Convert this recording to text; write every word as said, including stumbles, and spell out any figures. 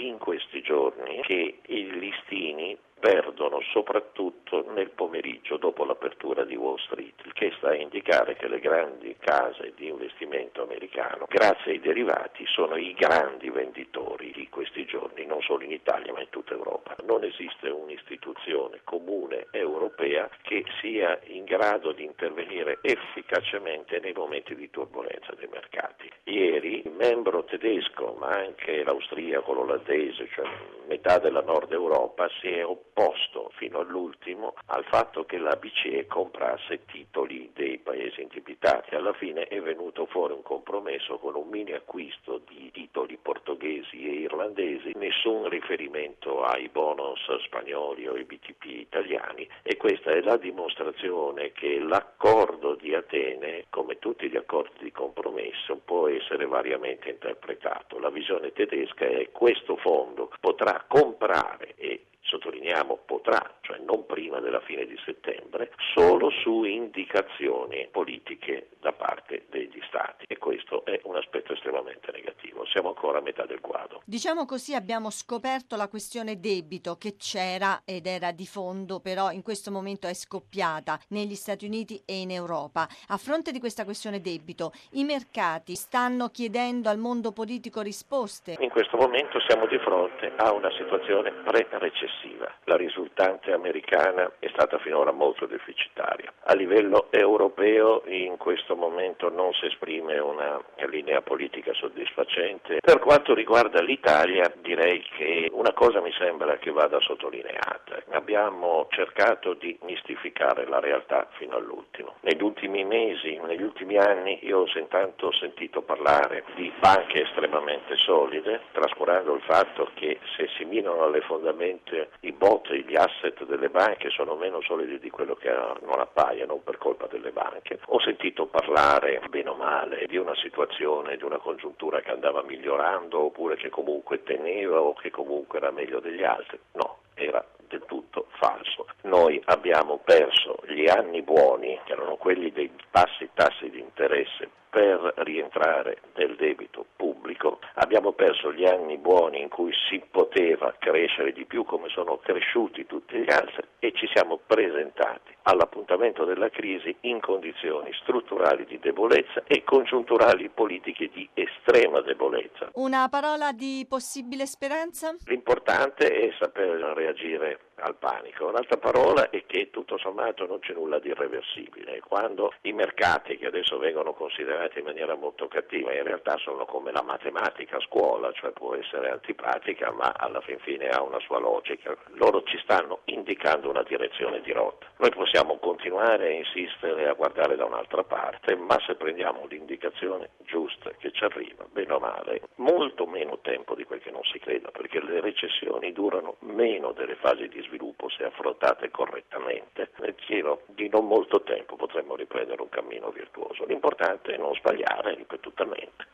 in questi giorni che i listini perdono soprattutto nel pomeriggio dopo l'apertura di Wall Street, il che sta a indicare che le grandi case di investimento americano, grazie ai derivati, sono i grandi venditori di questi giorni, non solo in Italia ma in tutta Europa. Non esiste un'istituzione comune europea che sia in grado di intervenire efficacemente nei momenti di turbolenza dei mercati. Ieri il membro tedesco, ma anche l'austriaco, l'olandese, cioè metà della Nord Europa, si è opposto fino all'ultimo al fatto che la B C E comprasse titoli dei paesi indebitati. Alla fine è venuto fuori un compromesso con un mini acquisto di titoli portoghesi e irlandesi, nessun riferimento ai bonus spagnoli o ai B T P italiani, e questa è la dimostrazione che l'accordo di Atene, come tutti gli accordi di compromesso, può essere variamente interpretato. La visione tedesca è che questo fondo potrà comprare, e sottolineiamo potrà, cioè non prima della fine di settembre, solo su indicazioni politiche da parte degli Stati, e questo è un aspetto estremamente negativo. Siamo ancora a metà del quadro. Diciamo così, abbiamo scoperto la questione debito che c'era ed era di fondo, però in questo momento è scoppiata negli Stati Uniti e in Europa. A fronte di questa questione debito, i mercati stanno chiedendo al mondo politico risposte. In questo momento siamo di fronte a una situazione pre-recessiva. La risultante americana è stata finora molto deficitaria. A livello europeo in questo momento non si esprime una linea politica soddisfacente. Per quanto riguarda l'Italia, direi che una cosa mi sembra che vada sottolineata. Abbiamo cercato di mistificare la realtà fino all'ultimo. Negli ultimi mesi, negli ultimi anni, io ho intanto sentito parlare di banche estremamente solide, trascurando il fatto che se si minano alle fondamenta i bot e gli asset delle banche sono meno solidi di quello che non appaia, non per colpa delle banche. Ho sentito parlare, bene o male, di una situazione, di una congiuntura che andava migliorando, oppure che comunque teneva o che comunque era meglio degli altri. No, era del tutto falso. Noi abbiamo perso gli anni buoni, che erano quelli dei bassi tassi di interesse, per rientrare nel debito pubblico. Abbiamo perso gli anni buoni in cui si poteva crescere di più come sono cresciuti tutti gli altri, e ci siamo presentati all'appuntamento della crisi in condizioni strutturali di debolezza e congiunturali politiche di estrema debolezza. Una parola di possibile speranza? L'importante è saper reagire al panico. Un'altra parola è che tutto sommato non c'è nulla di irreversibile. Quando i mercati, che adesso vengono considerati in maniera molto cattiva, in realtà sono come la matematica a scuola, cioè può essere antipatica ma alla fin fine ha una sua logica, loro ci stanno indicando una direzione di rotta. Noi possiamo continuare a insistere a guardare da un'altra parte, ma se prendiamo l'indicazione giusta che ci arriva, bene o male, molto meno tempo di quel che non si creda, perché le recessioni durano meno delle fasi di sviluppo se affrontate correttamente. Nel giro di non molto tempo potremmo riprendere un cammino virtuoso. L'importante è non sbagliare ripetutamente.